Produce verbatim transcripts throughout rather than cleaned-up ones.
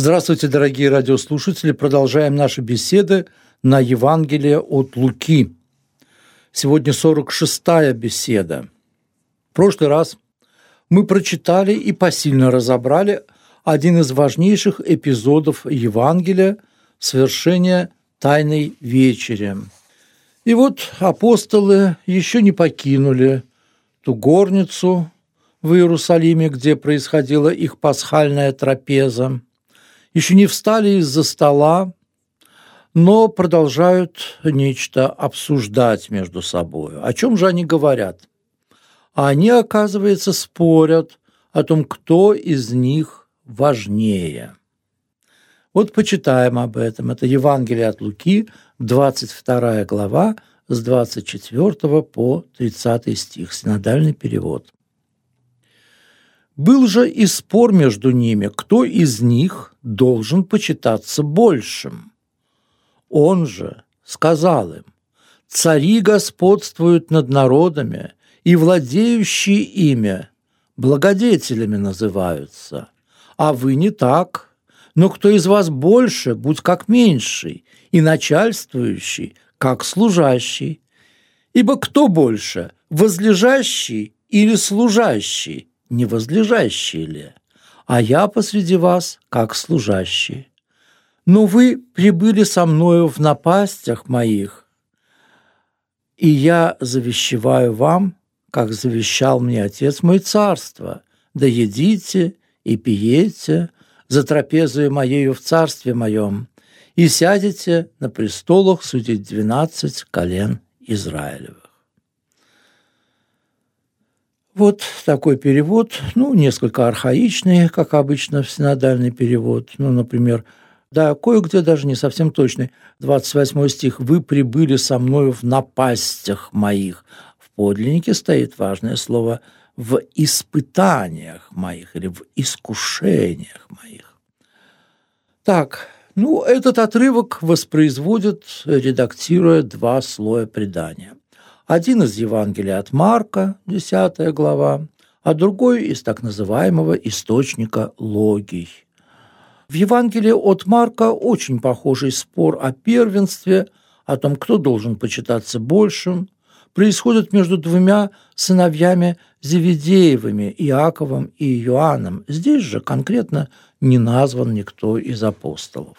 Здравствуйте, дорогие радиослушатели! Продолжаем наши беседы на Евангелие от Луки. Сегодня сорок шестая беседа. В прошлый раз мы прочитали и посильно разобрали один из важнейших эпизодов Евангелия – совершение Тайной вечери. И вот апостолы еще не покинули ту горницу в Иерусалиме, где происходила их пасхальная трапеза, еще не встали из-за стола, но продолжают нечто обсуждать между собой. О чем же они говорят? А они, оказывается, спорят о том, кто из них важнее. Вот почитаем об этом. Это Евангелие от Луки, двадцать вторая глава, с двадцать четвёртого по тридцатый стих, синодальный перевод. «Был же и спор между ними, кто из них должен почитаться большим. Он же сказал им: цари господствуют над народами, и владеющие ими благодетелями называются. А вы не так. Но кто из вас больше, будь как меньший, и начальствующий, как служащий. Ибо кто больше, возлежащий или служащий? Не возлежащий ли? А я посреди вас, как служащий. Но вы прибыли со мною в напастях моих, и я завещеваю вам, как завещал мне Отец мой, царство. Да едите и пиете за трапезою моею в царстве моем, и сядете на престолах судить двенадцать колен Израилевых». Вот такой перевод, ну, несколько архаичный, как обычно, синодальный перевод. Ну, например, да, кое-где даже не совсем точный. двадцать восьмой стих: «Вы прибыли со мною в напастях моих». В подлиннике стоит важное слово «в испытаниях моих» или «в искушениях моих». Так, ну, этот отрывок воспроизводит, редактируя два слоя предания. Один из Евангелия от Марка, десятая глава, а другой из так называемого источника Логий. В Евангелии от Марка очень похожий спор о первенстве, о том, кто должен почитаться большим, происходит между двумя сыновьями Зеведеевыми, Иаковом и Иоанном. Здесь же конкретно не назван никто из апостолов.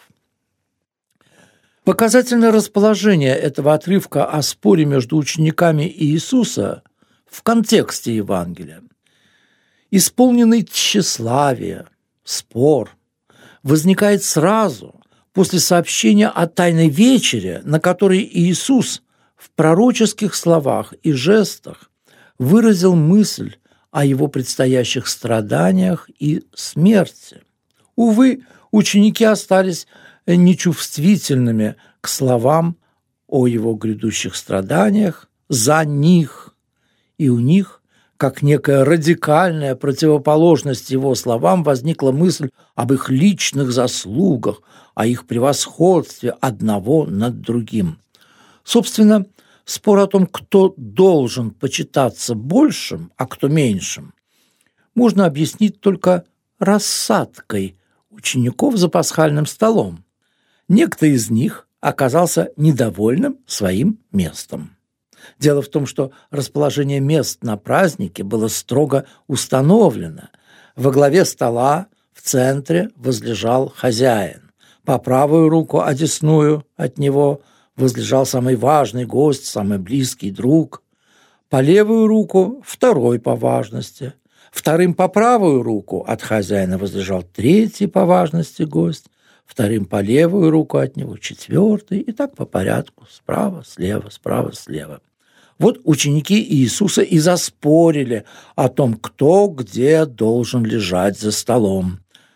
Показательное расположение этого отрывка о споре между учениками Иисуса в контексте Евангелия. Исполненный тщеславия спор возникает сразу после сообщения о Тайной вечере, на которой Иисус в пророческих словах и жестах выразил мысль о его предстоящих страданиях и смерти. Увы, ученики остались нечувствительными к словам о его грядущих страданиях за них, и у них, как некая радикальная противоположность его словам, возникла мысль об их личных заслугах, о их превосходстве одного над другим. Собственно, спор о том, кто должен почитаться большим, а кто меньшим, можно объяснить только рассадкой учеников за пасхальным столом. Некто из них оказался недовольным своим местом. Дело в том, что расположение мест на празднике было строго установлено. Во главе стола в центре возлежал хозяин. По правую руку, одесную от него, возлежал самый важный гость, самый близкий друг. По левую руку – второй по важности. Вторым по правую руку от хозяина возлежал третий по важности гость. Вторым по левую руку от него четвертый, и так по порядку, справа, слева, справа, слева. Вот ученики Иисуса и заспорили о том, кто где должен лежать за столом.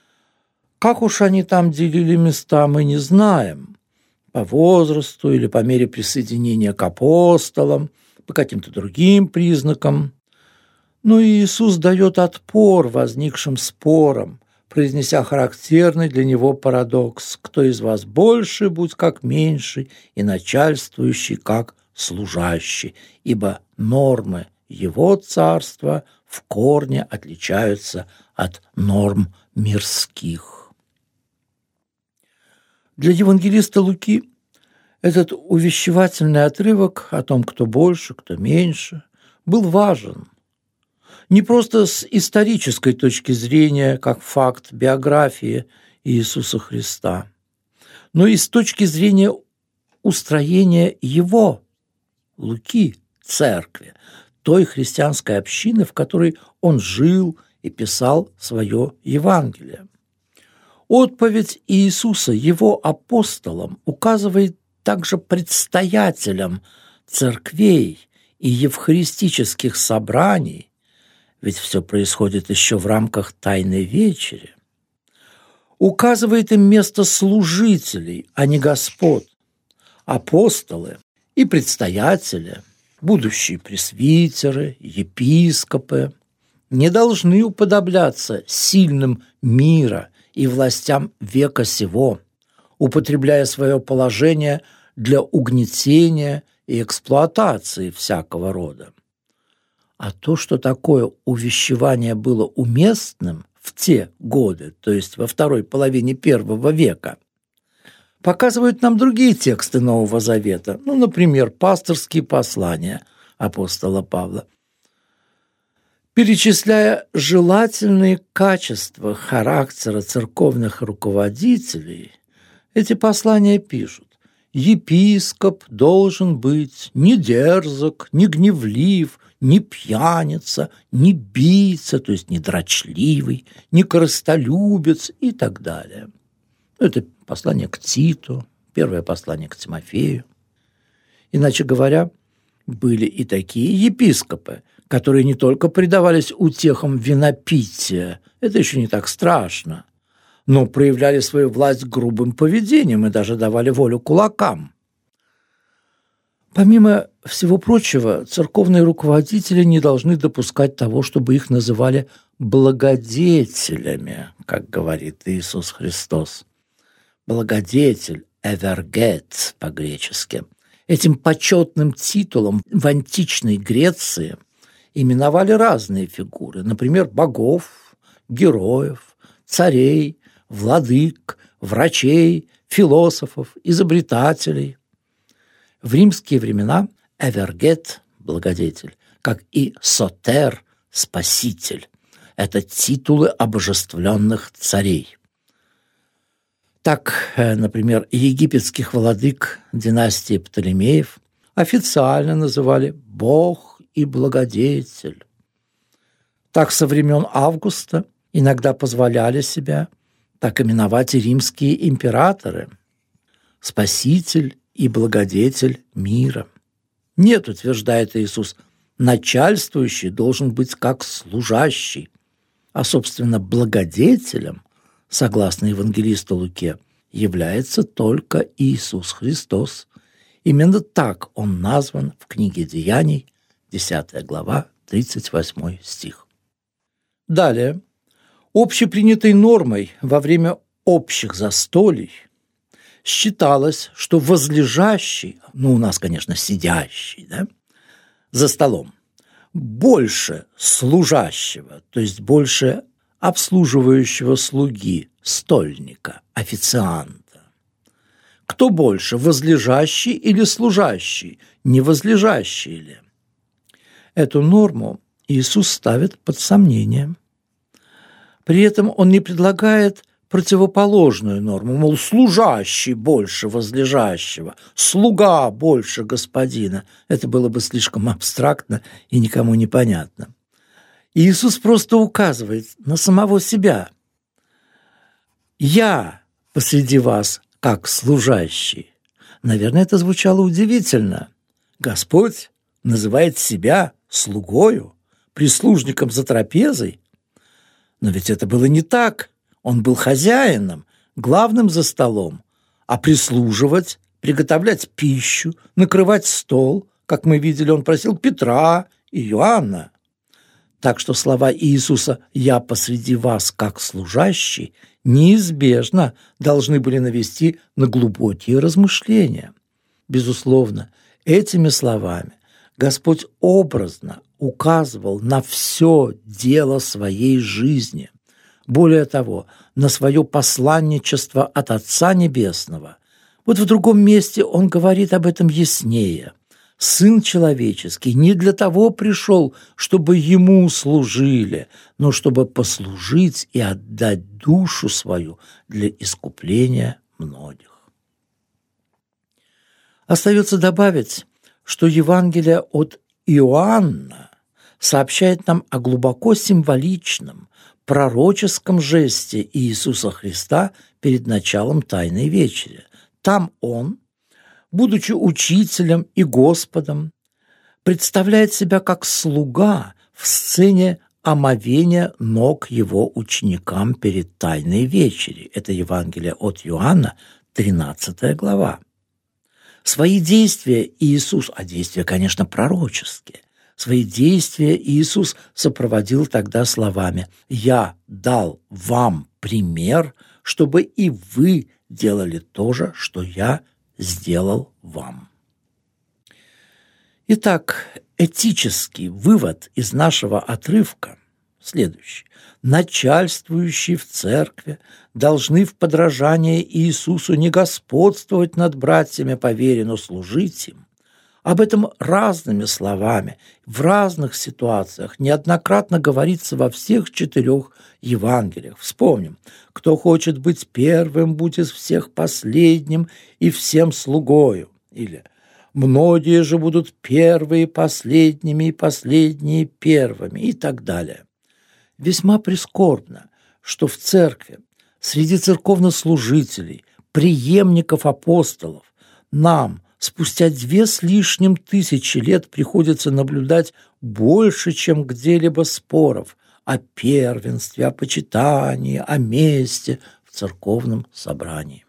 Как уж они там делили места, мы не знаем. По возрасту или по мере присоединения к апостолам, по каким-то другим признакам. Но Иисус дает отпор возникшим спорам, произнеся характерный для него парадокс: «Кто из вас больше, будь как меньший, и начальствующий, как служащий, ибо нормы его царства в корне отличаются от норм мирских». Для евангелиста Луки этот увещевательный отрывок о том, кто больше, кто меньше, был важен. Не просто с исторической точки зрения, как факт биографии Иисуса Христа, но и с точки зрения устроения его, Луки, церкви, той христианской общины, в которой он жил и писал свое Евангелие. Отповедь Иисуса его апостолам указывает также предстоятелям церквей и евхаристических собраний, ведь все происходит еще в рамках Тайной Вечери, указывает им место служителей, а не господ. Апостолы и предстоятели, будущие пресвитеры, епископы не должны уподобляться сильным мира и властям века сего, употребляя свое положение для угнетения и эксплуатации всякого рода. А то, что такое увещевание было уместным в те годы, то есть во второй половине первого века, показывают нам другие тексты Нового Завета, ну, например, пасторские послания апостола Павла. Перечисляя желательные качества характера церковных руководителей, эти послания пишут: «Епископ должен быть не дерзок, не гневлив, не пьяница, не бийца, то есть не дрочливый, не корыстолюбец» и так далее. Это послание к Титу, первое послание к Тимофею. Иначе говоря, были и такие епископы, которые не только предавались утехам винопития, это еще не так страшно, но проявляли свою власть грубым поведением и даже давали волю кулакам. Помимо всего прочего, церковные руководители не должны допускать того, чтобы их называли благодетелями, как говорит Иисус Христос. Благодетель, эвергет по-гречески. Этим почетным титулом в античной Греции именовали разные фигуры, например, богов, героев, царей, владык, врачей, философов, изобретателей. В римские времена эвергет – благодетель, как и сотер – спаситель. Это титулы обожествленных царей. Так, например, египетских владык династии Птолемеев официально называли «бог и благодетель». Так со времен Августа иногда позволяли себя так именовать и римские императоры – спаситель и благодетель мира. Нет, утверждает Иисус, начальствующий должен быть как служащий, а, собственно, благодетелем, согласно евангелисту Луке, является только Иисус Христос. Именно так он назван в книге Деяний, десятая глава, тридцать восьмой стих. Далее. Общепринятой нормой во время общих застолий считалось, что возлежащий, ну, у нас, конечно, сидящий, да, за столом, больше служащего, то есть больше обслуживающего слуги, стольника, официанта. Кто больше, возлежащий или служащий, не возлежащий ли? Эту норму Иисус ставит под сомнение. При этом он не предлагает противоположную норму, мол, служащий больше возлежащего, слуга больше господина. Это было бы слишком абстрактно и никому не понятно. Иисус просто указывает на самого себя. «Я посреди вас, как служащий». Наверное, это звучало удивительно. Господь называет себя слугою, прислужником за трапезой. Но ведь это было не так. Он был хозяином, главным за столом, а прислуживать, приготовлять пищу, накрывать стол, как мы видели, он просил Петра и Иоанна. Так что слова Иисуса «я посреди вас, как служащий» неизбежно должны были навести на глубокие размышления. Безусловно, этими словами Господь образно указывал на все дело своей жизни. Более того, на свое посланничество от Отца Небесного. Вот в другом месте он говорит об этом яснее. Сын человеческий не для того пришел, чтобы ему служили, но чтобы послужить и отдать душу свою для искупления многих. Остается добавить, что Евангелие от Иоанна сообщает нам о глубоко символичном, пророческом жесте Иисуса Христа перед началом Тайной Вечери. Там Он, будучи учителем и Господом, представляет себя как слуга в сцене омовения ног его ученикам перед Тайной Вечерей. Это Евангелие от Иоанна, тринадцатая глава. Свои действия Иисус, а действия, конечно, пророческие, свои действия Иисус сопроводил тогда словами: «Я дал вам пример, чтобы и вы делали то же, что я сделал вам». Итак, этический вывод из нашего отрывка следующий. Начальствующие в церкви должны в подражании Иисусу не господствовать над братьями по вере, но служить им. Об этом разными словами, в разных ситуациях неоднократно говорится во всех четырех Евангелиях. Вспомним: «Кто хочет быть первым, будет всех последним и всем слугою». Или «Многие же будут первые последними и последние первыми» и так далее. Весьма прискорбно, что в церкви, среди церковнослужителей, преемников апостолов, нам спустя две с лишним тысячи лет приходится наблюдать больше, чем где-либо споров о первенстве, о почитании, о месте в церковном собрании.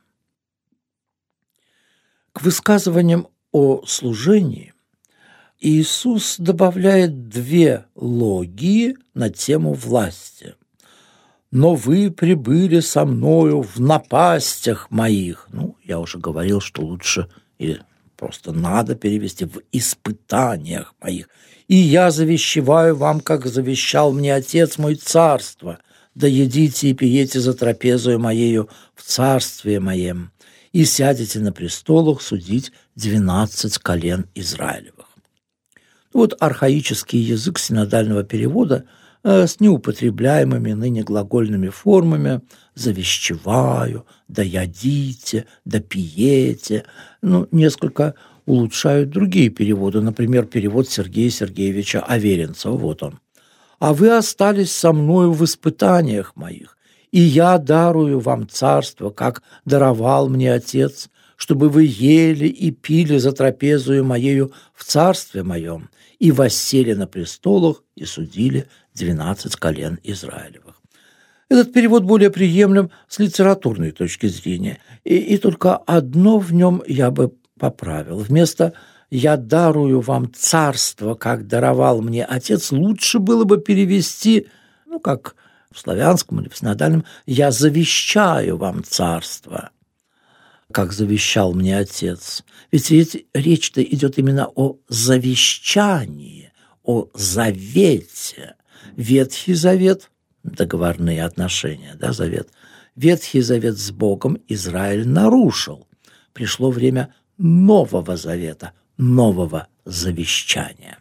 К высказываниям о служении Иисус добавляет две логии на тему власти. «Но вы прибыли со мною в напастях моих». Ну, я уже говорил, что лучше или просто надо перевести «в испытаниях моих». «И я завещеваю вам, как завещал мне Отец мой, царство. Да едите и пиете за трапезою моею в царстве моем, и сядете на престолах судить двенадцать колен Израилевых». Вот архаический язык синодального перевода э, с неупотребляемыми ныне глагольными формами «завещеваю», «да ядите», «да пиете», ну, несколько улучшают другие переводы, например, перевод Сергея Сергеевича Аверинцева, вот он. «А вы остались со мною в испытаниях моих, и я дарую вам царство, как даровал мне Отец, чтобы вы ели и пили за трапезою моею в царстве моем, и воссели на престолах и судили двенадцать колен Израилевых». Этот перевод более приемлем с литературной точки зрения, и, и только одно в нем я бы поправил. Вместо «я дарую вам царство, как даровал мне Отец», лучше было бы перевести, ну, как в славянском или в синодальном, «я завещаю вам царство, как завещал мне Отец». Ведь, ведь речь-то идет именно о завещании, о завете. Ветхий Завет – договорные отношения, да, завет. Ветхий Завет с Богом Израиль нарушил. Пришло время Нового Завета, нового завещания.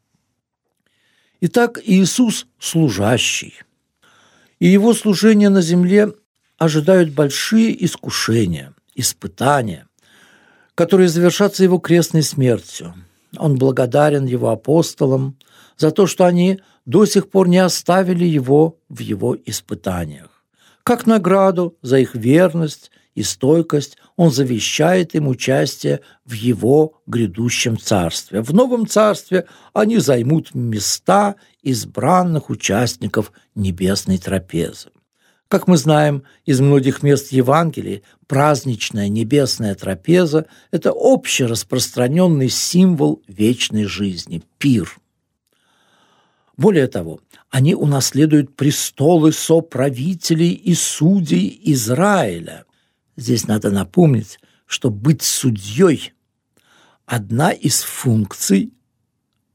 Итак, Иисус – служащий, и Его служение на земле ожидают большие искушения, испытания, которые завершатся Его крестной смертью. Он благодарен Его апостолам за то, что они до сих пор не оставили Его в Его испытаниях. Как награду за их верность и стойкость Он завещает им участие в Его грядущем царстве. В новом царстве они займут места избранных участников небесной трапезы. Как мы знаем из многих мест Евангелия, праздничная небесная трапеза – это общераспространенный символ вечной жизни – пир. Более того, они унаследуют престолы соправителей и судей Израиля. Здесь надо напомнить, что быть судьей – одна из функций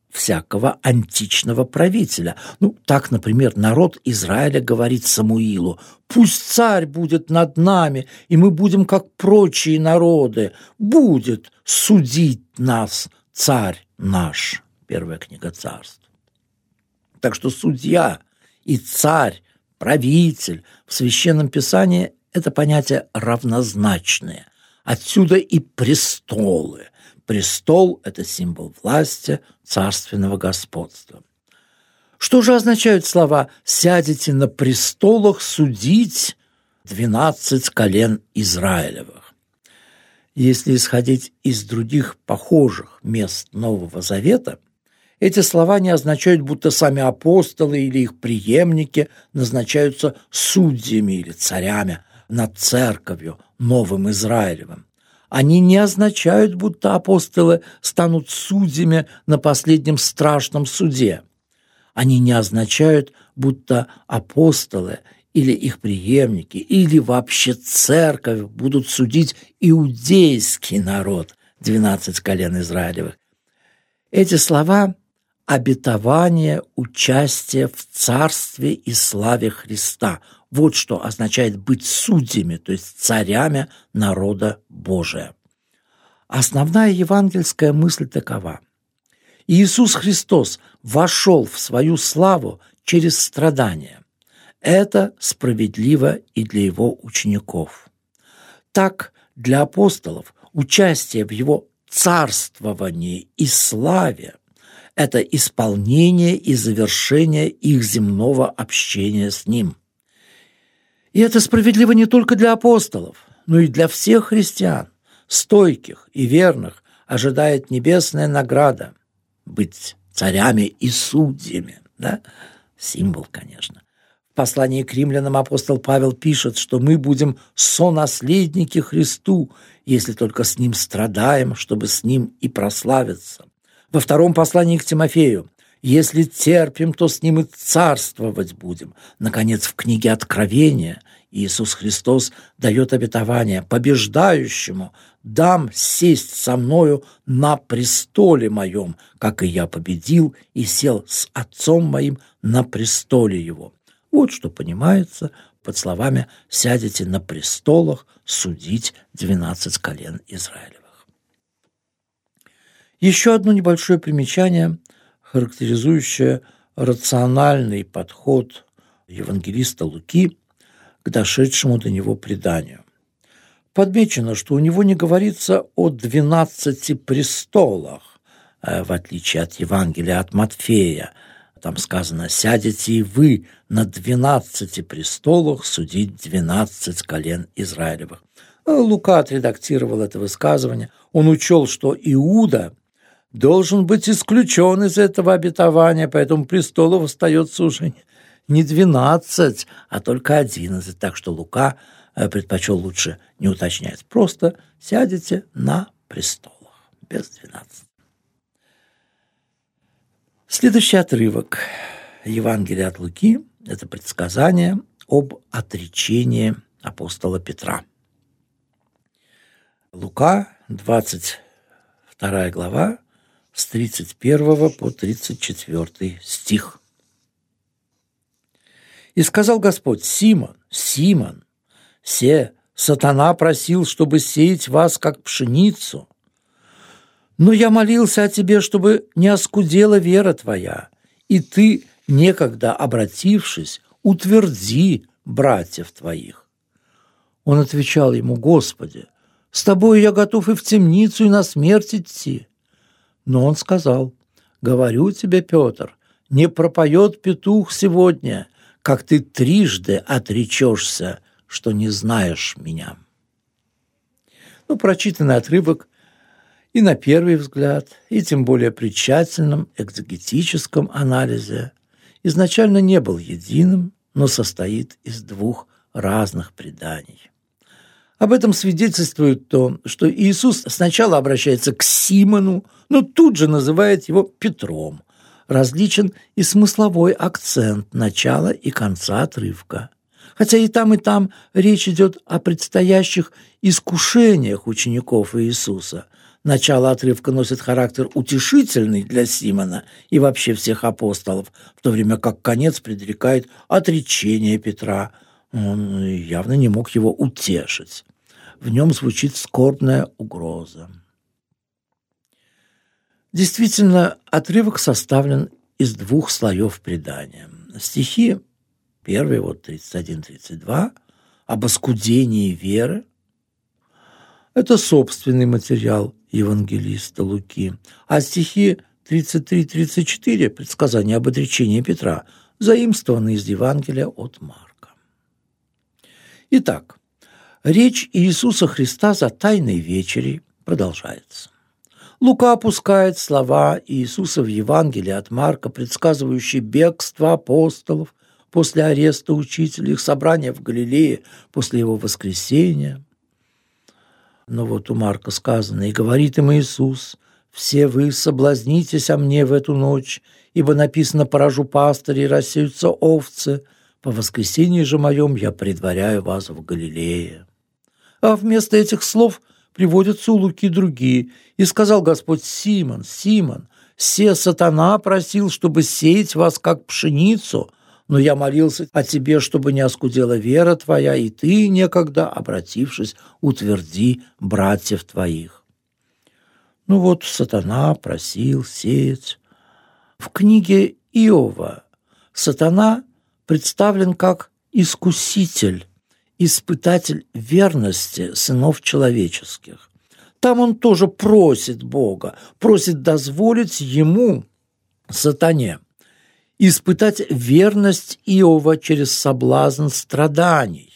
всякого античного правителя. Ну, так, например, народ Израиля говорит Самуилу: «Пусть царь будет над нами, и мы будем, как прочие народы. Будет судить нас царь наш». Первая книга Царств. Так что судья и царь, правитель в Священном Писании – это понятия равнозначные. Отсюда и престолы. Престол – это символ власти, царственного господства. Что же означают слова «сядете на престолах судить двенадцать колен Израилевых»? Если исходить из других похожих мест Нового Завета, эти слова не означают, будто сами апостолы или их преемники назначаются судьями или царями над церковью, Новым Израилевым. Они не означают, будто апостолы станут судьями на последнем страшном суде. Они не означают, будто апостолы или их преемники, или вообще церковь будут судить иудейский народ, двенадцать колен Израилевых. Эти слова – обетование участия в царстве и славе Христа. Вот что означает быть судьями, то есть царями народа Божия. Основная евангельская мысль такова: Иисус Христос вошел в свою славу через страдания. Это справедливо и для его учеников. Так, для апостолов участие в его царствовании и славе – это исполнение и завершение их земного общения с Ним. И это справедливо не только для апостолов, но и для всех христиан, стойких и верных, ожидает небесная награда – быть царями и судьями. Да? Символ, конечно. В послании к римлянам апостол Павел пишет, что мы будем сонаследники Христу, если только с Ним страдаем, чтобы с Ним и прославиться. Во втором послании к Тимофею: «Если терпим, то с Ним и царствовать будем». Наконец, в книге Откровения Иисус Христос дает обетование: «Побеждающему дам сесть со мною на престоле моем, как и я победил и сел с Отцом моим на престоле Его». Вот что понимается под словами «сядете на престолах судить двенадцать колен Израилевых». Еще одно небольшое примечание, характеризующее рациональный подход евангелиста Луки к дошедшему до него преданию. Подмечено, что у него не говорится о двенадцати престолах, в отличие от Евангелия от Матфея. Там сказано: «Сядете и вы на двенадцати престолах судить двенадцать колен Израилевых». Лука отредактировал это высказывание. Он учел, что Иуда должен быть исключен из этого обетования, поэтому престолов остается уже не двенадцать, а только одиннадцать. Так что Лука предпочел лучше не уточнять. Просто сядете на престолах, без двенадцати. Следующий отрывок Евангелия от Луки – это предсказание об отречении апостола Петра. Лука, двадцать вторая глава, с тридцать первого по тридцать четвёртый стих. «И сказал Господь: Симон, Симон, се сатана просил, чтобы сеять вас, как пшеницу. Но я молился о тебе, чтобы не оскудела вера твоя, и ты, некогда обратившись, утверди братьев твоих». Он отвечал ему: «Господи, с тобой я готов и в темницу, и на смерть идти». Но он сказал: «Говорю тебе, Петр, не пропоет петух сегодня, как ты трижды отречешься, что не знаешь меня». Ну, прочитанный отрывок и на первый взгляд, и тем более при тщательном экзегетическом анализе изначально не был единым, но состоит из двух разных преданий. Об этом свидетельствует то, что Иисус сначала обращается к Симону, но тут же называет его Петром. Различен и смысловой акцент начала и конца отрывка. Хотя и там, и там речь идет о предстоящих искушениях учеников Иисуса. Начало отрывка носит характер утешительный для Симона и вообще всех апостолов, в то время как конец предрекает отречение Петра. Он явно не мог его утешить. В нем звучит скорбная угроза. Действительно, отрывок составлен из двух слоев предания. Стихи, первый, вот тридцать один тридцать два, об оскудении веры. Это собственный материал евангелиста Луки. А стихи тридцать три тридцать четыре, предсказания об отречении Петра, заимствованы из Евангелия от Марка. Итак, речь Иисуса Христа за Тайной вечерей продолжается. Лука опускает слова Иисуса в Евангелии от Марка, предсказывающие бегство апостолов после ареста учителя, их собрания в Галилее после его воскресения. Но вот у Марка сказано: «И говорит им Иисус: все вы соблазнитесь о мне в эту ночь, ибо написано: поражу пастырей, рассеются овцы, по воскресении же моем я предваряю вас в Галилее». А вместо этих слов приводятся у Луки другие. «И сказал Господь: Симон, Симон, се сатана просил, чтобы сеять вас, как пшеницу, но я молился о тебе, чтобы не оскудела вера твоя, и ты, некогда обратившись, утверди братьев твоих». Ну вот, сатана просил сеять. В книге Иова сатана представлен как искуситель, испытатель верности сынов человеческих. Там он тоже просит Бога, просит дозволить ему, сатане, испытать верность Иова через соблазн страданий.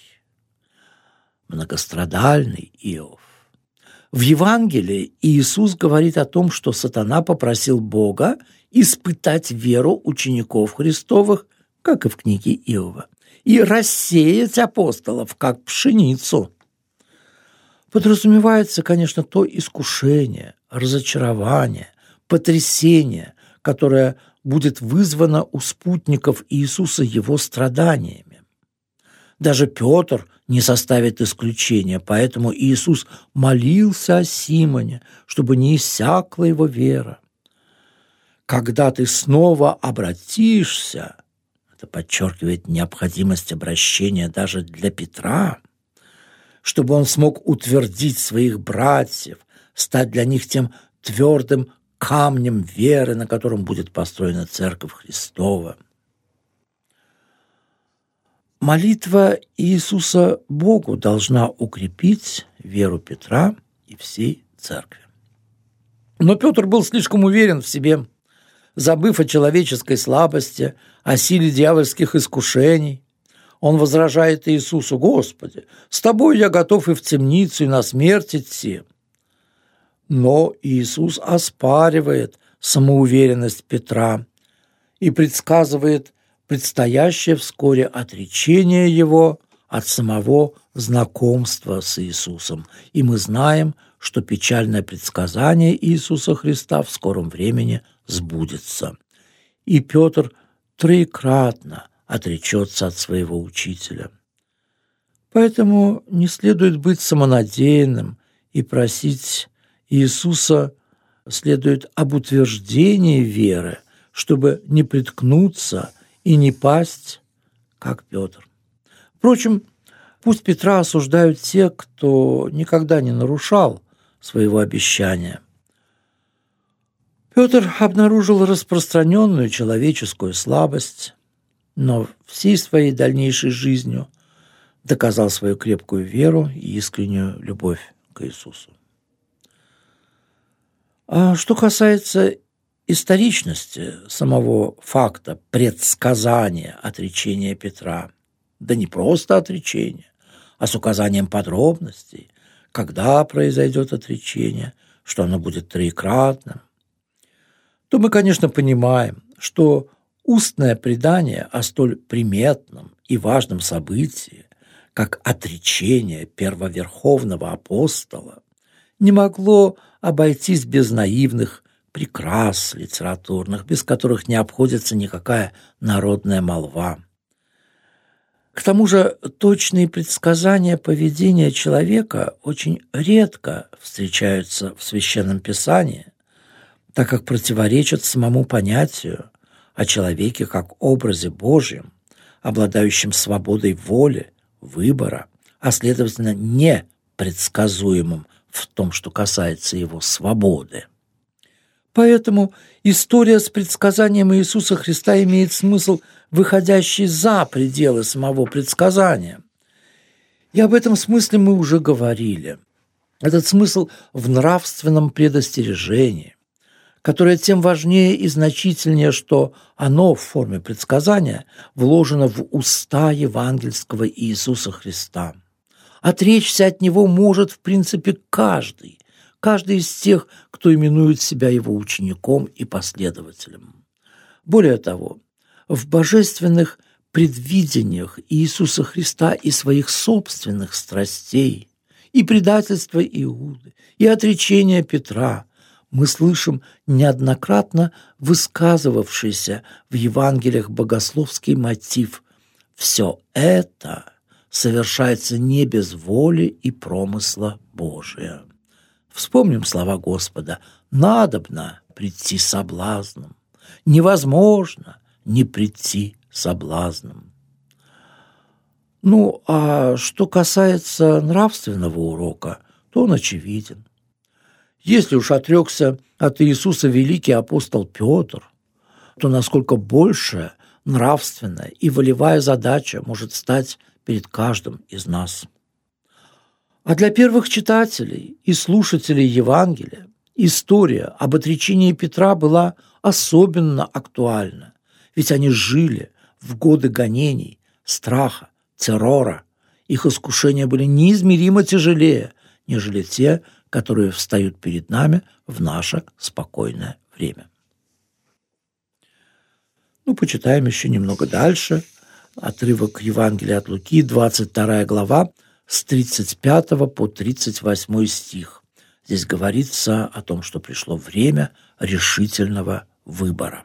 Многострадальный Иов. В Евангелии Иисус говорит о том, что сатана попросил Бога испытать веру учеников Христовых, как и в книге Иова, и рассеять апостолов, как пшеницу. Подразумевается, конечно, то искушение, разочарование, потрясение, которое будет вызвано у спутников Иисуса его страданиями. Даже Петр не составит исключения, поэтому Иисус молился о Симоне, чтобы не иссякла его вера. Когда ты снова обратишься, это подчеркивает необходимость обращения даже для Петра, чтобы он смог утвердить своих братьев, стать для них тем твердым камнем веры, на котором будет построена Церковь Христова. Молитва Иисуса Богу должна укрепить веру Петра и всей Церкви. Но Петр был слишком уверен в себе, забыв о человеческой слабости, о силе дьявольских искушений. Он возражает Иисусу: «Господи, с тобой я готов и в темницу, и на смерть идти». Но Иисус оспаривает самоуверенность Петра и предсказывает предстоящее вскоре отречение его от самого знакомства с Иисусом. И мы знаем, что печальное предсказание Иисуса Христа в скором времени сбудется. И Петр троекратно отречется от своего учителя. Поэтому не следует быть самонадеянным и просить Иисуса следует об утверждении веры, чтобы не приткнуться и не пасть, как Петр. Впрочем, пусть Петра осуждают те, кто никогда не нарушал своего обещания. Петр обнаружил распространенную человеческую слабость, но всей своей дальнейшей жизнью доказал свою крепкую веру и искреннюю любовь к Иисусу. А что касается историчности самого факта предсказания отречения Петра, да не просто отречения, а с указанием подробностей, когда произойдет отречение, что оно будет троекратным, то мы, конечно, понимаем, что устное предание о столь приметном и важном событии, как отречение первоверховного апостола, не могло обойтись без наивных прикрас литературных, без которых не обходится никакая народная молва. К тому же точные предсказания поведения человека очень редко встречаются в Священном Писании, так как противоречат самому понятию о человеке как образе Божьем, обладающем свободой воли, выбора, а следовательно непредсказуемым в том, что касается его свободы. Поэтому история с предсказанием Иисуса Христа имеет смысл, выходящий за пределы самого предсказания. И об этом смысле мы уже говорили. Этот смысл в нравственном предостережении, которое тем важнее и значительнее, что оно в форме предсказания вложено в уста евангельского Иисуса Христа. Отречься от него может, в принципе, каждый, каждый из тех, кто именует себя его учеником и последователем. Более того, в божественных предвидениях Иисуса Христа и своих собственных страстей, и предательства Иуды, и отречения Петра мы слышим неоднократно высказывавшийся в Евангелиях богословский мотив «все это совершается не без воли и промысла Божия». Вспомним слова Господа: «Надобно прийти соблазном, невозможно не прийти соблазном». Ну, а что касается нравственного урока, то он очевиден. Если уж отрекся от Иисуса великий апостол Петр, то насколько большая нравственная и волевая задача может стать перед каждым из нас. А для первых читателей и слушателей Евангелия история об отречении Петра была особенно актуальна, ведь они жили в годы гонений, страха, террора. Их искушения были неизмеримо тяжелее, нежели те, которые встают перед нами в наше спокойное время. Ну, почитаем еще немного дальше. Отрывок Евангелия от Луки, двадцать вторая глава, с тридцать пятого по тридцать восьмой стих. Здесь говорится о том, что пришло время решительного выбора.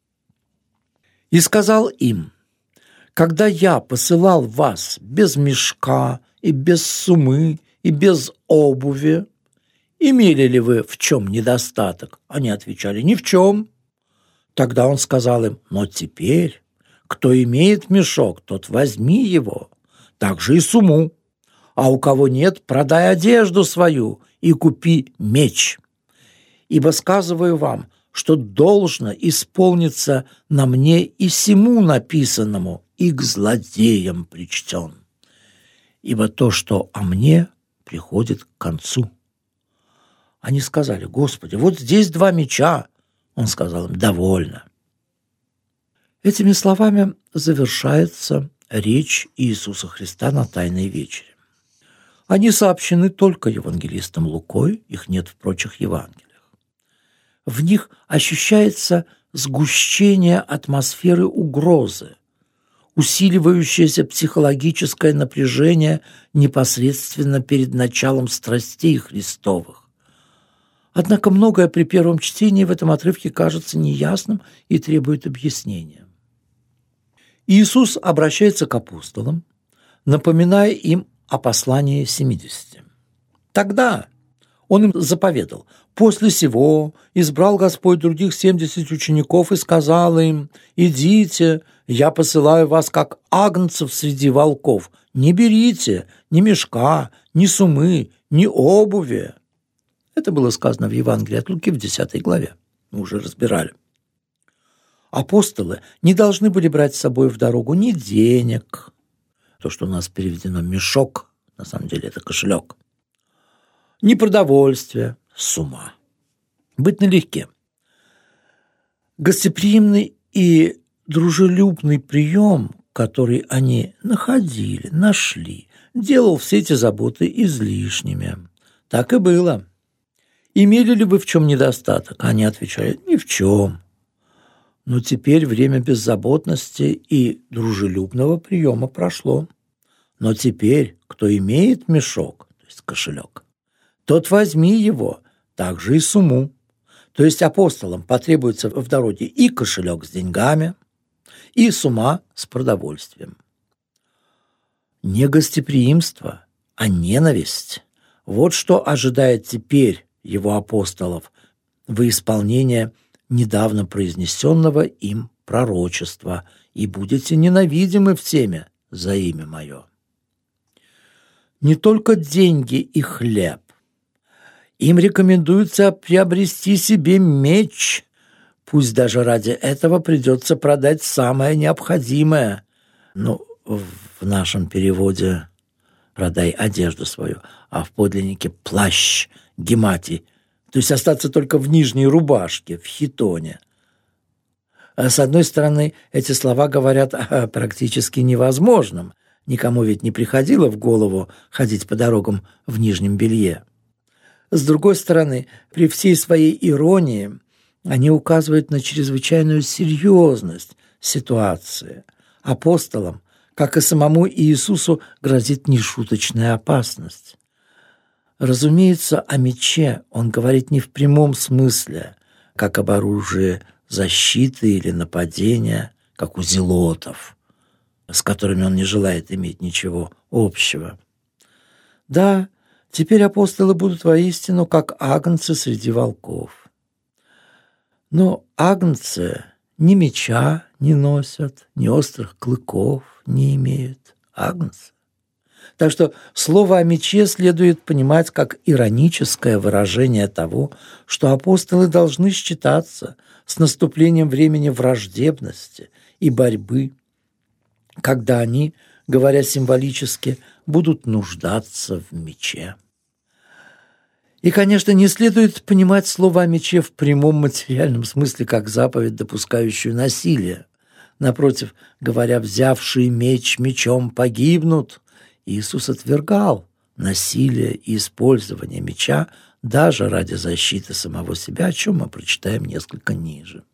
«И сказал им: когда я посылал вас без мешка и без сумы и без обуви, имели ли вы в чем недостаток? Они отвечали: ни в чем. Тогда он сказал им: но теперь, кто имеет мешок, тот возьми его, также и сумму, а у кого нет, продай одежду свою и купи меч. Ибо сказываю вам, что должно исполниться на мне и сему написанному, и к злодеям причтен. Ибо то, что о мне, приходит к концу». Они сказали: Господи, вот здесь два меча. Он сказал им: довольно. Этими словами завершается речь Иисуса Христа на Тайной вечере. Они сообщены только евангелистом Лукой, их нет в прочих Евангелиях. В них ощущается сгущение атмосферы угрозы, усиливающееся психологическое напряжение непосредственно перед началом страстей Христовых. Однако многое при первом чтении в этом отрывке кажется неясным и требует объяснения. Иисус обращается к апостолам, напоминая им о послании семидесяти. Тогда он им заповедал: «После сего избрал Господь других семьдесят учеников и сказал им: идите, я посылаю вас, как агнцев среди волков. Не берите ни мешка, ни сумы, ни обуви». Это было сказано в Евангелии от Луки в десятой главе. Мы уже разбирали. Апостолы не должны были брать с собой в дорогу ни денег, то, что у нас переведено мешок, на самом деле это кошелек, ни продовольствия, сумма. Быть налегке. Гостеприимный и дружелюбный прием, который они находили, нашли, делал все эти заботы излишними. Так и было. Имели ли вы в чем недостаток? Они отвечали: ни в чем. Но теперь время беззаботности и дружелюбного приема прошло. Но теперь, кто имеет мешок, то есть кошелек, тот возьми его, также и сумму. То есть апостолам потребуется в дороге и кошелек с деньгами, и сумма с продовольствием. не гостеприимство, а ненависть. Вот что ожидает теперь его апостолов во исполнение недавно произнесенного им пророчества: «И будете ненавидимы всеми за имя мое». Не только деньги и хлеб. Им рекомендуется приобрести себе меч. Пусть даже ради этого придется продать самое необходимое. Ну, в нашем переводе «продай одежду свою», а в подлиннике «плащ», «гематий», то есть остаться только в нижней рубашке, в хитоне. А с одной стороны, эти слова говорят о практически невозможном. Никому ведь не приходило в голову ходить по дорогам в нижнем белье. С другой стороны, при всей своей иронии они указывают на чрезвычайную серьезность ситуации. Апостолам, как и самому Иисусу, грозит нешуточная опасность. Разумеется, о мече он говорит не в прямом смысле, как об оружии защиты или нападения, как у зелотов, с которыми он не желает иметь ничего общего. Да, теперь апостолы будут воистину как агнцы среди волков. Но агнцы ни меча не носят, ни острых клыков не имеют. Агнцы. Так что слово о мече следует понимать как ироническое выражение того, что апостолы должны считаться с наступлением времени враждебности и борьбы, когда они, говоря символически, будут нуждаться в мече. И, конечно, не следует понимать слово о мече в прямом материальном смысле как заповедь, допускающую насилие. Напротив, говоря «взявшие меч мечом погибнут», Иисус отвергал насилие и использование меча даже ради защиты самого себя, о чем мы прочитаем несколько ниже.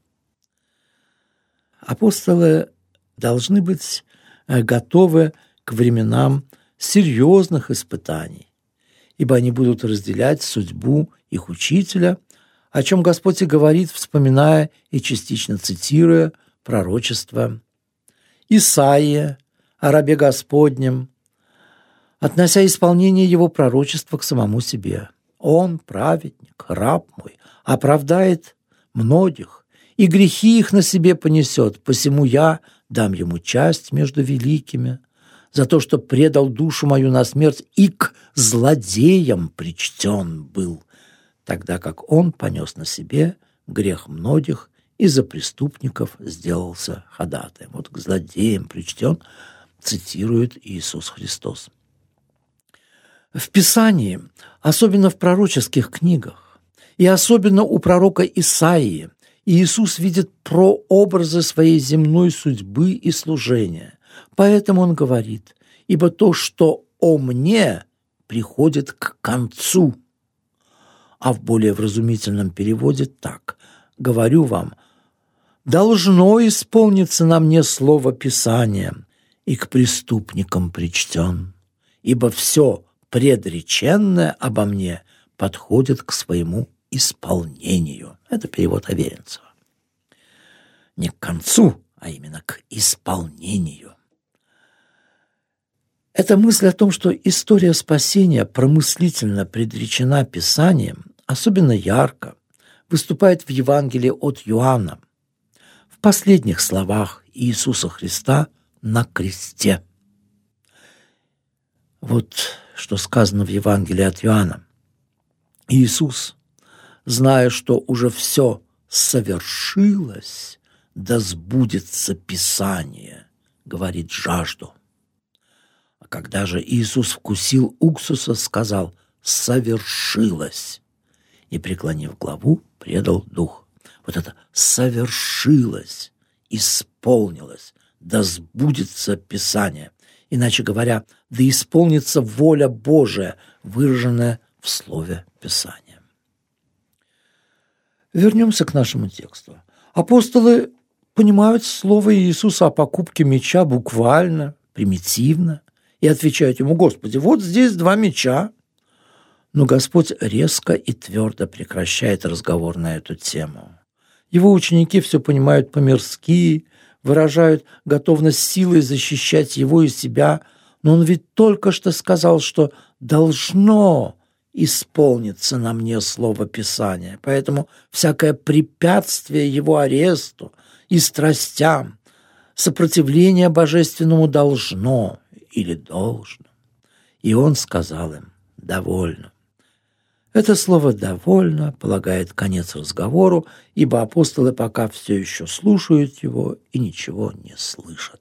Апостолы должны быть готовы к временам серьезных испытаний, ибо они будут разделять судьбу их учителя, о чем Господь и говорит, вспоминая и частично цитируя пророчество Исаии о рабе Господнем, относя исполнение его пророчества к самому себе. «Он, праведник, раб мой, оправдает многих, и грехи их на себе понесет, посему я дам ему часть между великими, за то, что предал душу мою на смерть и к злодеям причтен был, тогда как он понес на себе грех многих и за преступников сделался ходатаем». Вот к злодеям причтен цитирует Иисус Христос. В Писании, особенно в пророческих книгах, и особенно у пророка Исаии, Иисус видит прообразы своей земной судьбы и служения. Поэтому он говорит: «Ибо то, что о мне, приходит к концу». А в более вразумительном переводе так: «Говорю вам, должно исполниться на мне слово Писания, и к преступникам причтен, ибо все предреченное обо мне подходит к своему исполнению». Это перевод Аверинцева. Не к концу, а именно к исполнению. Эта мысль о том, что история спасения промыслительно предречена Писанием, особенно ярко выступает в Евангелии от Иоанна, в последних словах Иисуса Христа на кресте. Вот что сказано в Евангелии от Иоанна. Иисус, зная, что уже все совершилось, да сбудется Писание, говорит жажду. А когда же Иисус вкусил уксуса, сказал: «Совершилось», и, преклонив главу, предал дух. Вот это «совершилось», «исполнилось», «да сбудется Писание». Иначе говоря, да исполнится воля Божия, выраженная в слове Писания. Вернемся к нашему тексту. Апостолы понимают слово Иисуса о покупке меча буквально, примитивно, и отвечают ему: «Господи, вот здесь два меча». Но Господь резко и твердо прекращает разговор на эту тему. Его ученики все понимают по-мирски, выражают готовность силой защищать его и себя, Но он ведь только что сказал, что должно исполнится на мне слово Писания. Поэтому всякое препятствие его аресту и страстям, сопротивление божественному должно или должно. И он сказал им: довольно. Это слово «довольно» полагает конец разговору, ибо апостолы пока все еще слушают его и ничего не слышат.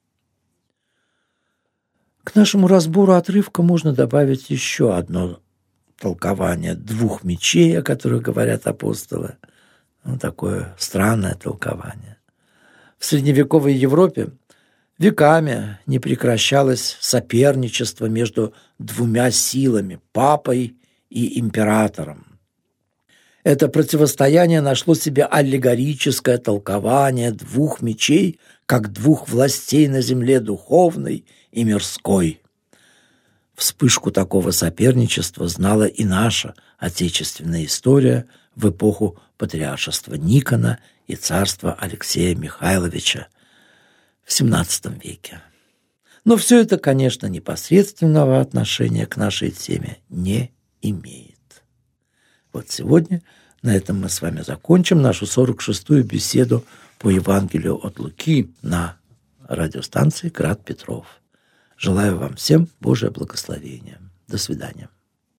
К нашему разбору отрывка можно добавить еще одно толкование двух мечей, о которых говорят апостолы. Ну, такое странное толкование. В средневековой Европе веками не прекращалось соперничество между двумя силами – папой и императором. Это противостояние нашло себе аллегорическое толкование двух мечей, как двух властей на земле духовной и мирской. Вспышку такого соперничества знала и наша отечественная история в эпоху патриаршества Никона и царства Алексея Михайловича в семнадцатом веке. Но все это, конечно, непосредственного отношения к нашей теме не имеет. Вот сегодня на этом мы с вами закончим нашу сорок шестую беседу по Евангелию от Луки на радиостанции «Град Петров». Желаю вам всем Божие благословение. До свидания.